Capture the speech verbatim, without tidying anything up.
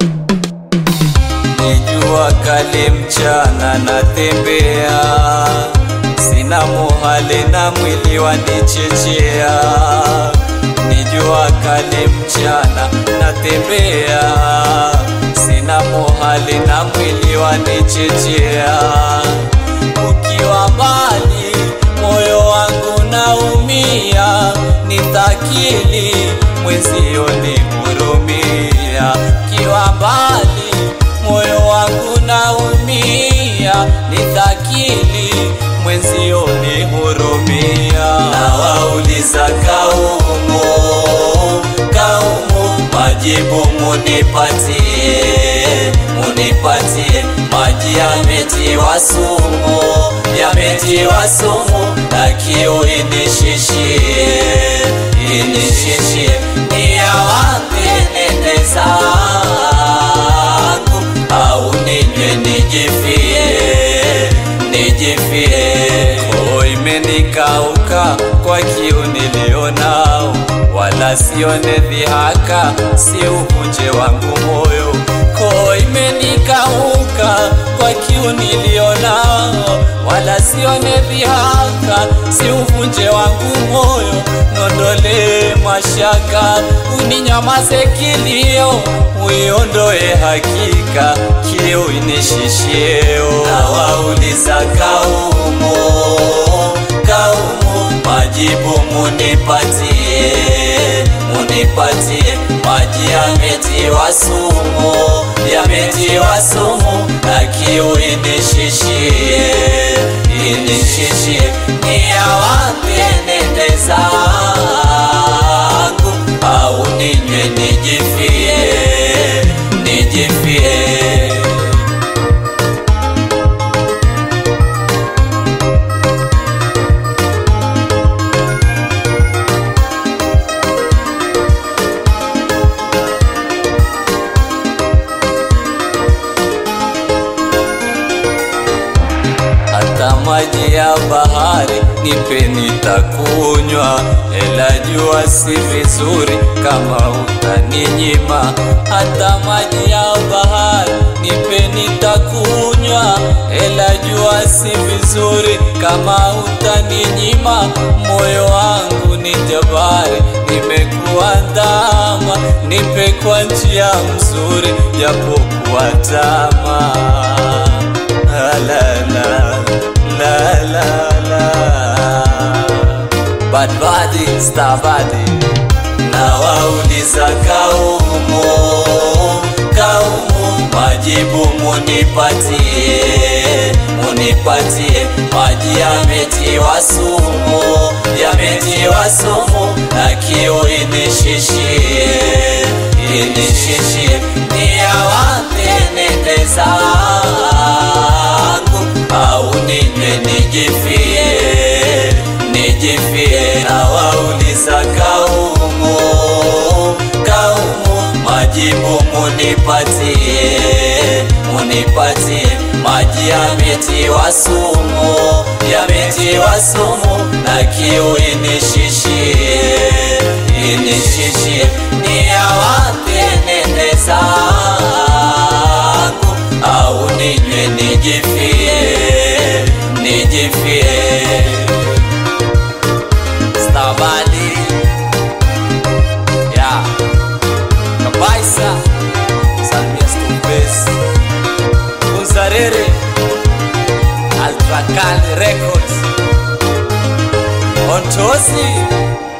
Nijua kali mchana natembea, sina muhali na mwili wanichechea. Nijua kali mchana natembea, sina muhali na mwili wanichechea. Ukiwa mbali moyo wangu naumia, nitakili mwenzio nihurumia. Ukiwa mbali moyo wangu naumia, nitakili mwenzio nihurumia. Na wauliza kaumu, kaumu majibu munipatie, munipatie. Maji yametiwa sumu, yametiwa sumu, na kiu inishishie, inishishie. Ni ya wapi nende zangu, au ninywe nijifie, nijifie. Koo imenikauka kwa kiu nilionao, wala sione dhihaka, si uvunje wangu moyo. Koo imenikauka kwa kiu nilionao, wala sione dhihaka, si uvunje wangu moyo. Nondole mashaka, uninyamaze kilio, uiondoe hakika, kiu inishishieo. Na wauliza kaumu, kaumu majibu munipatie, munipatie. Maji yametiwa sumu, yametiwa sumu, na kiu inishishie, inishishie. Ni ya wapi nende zangu, au ninywe nijifie, nijifie. Hata maji ya bahari nipe nitakunywa, ela jua si vizuri kama utaninyima. Hata maji ya bahari nipe nitakunywa, ela jua si vizuri kama utaninyima. Moyo wangu ni jabari, nimekuwa ndama, nipe kwa njia mzuri japo kuwa tamaa. La la la la la. Bad body, star body. Na wauliza kaumu, kaumu majibu munipatie, munipatie. Maji yametiwa sumu, yametiwa sumu, na kiu inishishie, inishishie. Ni ya wapi nende zangu, au ninywe nijifie, nijifie. Na wauliza kaumu, kaumu majibu munipatie, munipatie. Maji yametiwa sumu, yametiwa sumu, na kiu inishishie, inishishie. Ni ya wapi nende zangu, au ninywe nijifie, nijifie. Stabali ya Kabaisa Salmia Stumpes Unzarere Altracal Records Ontosi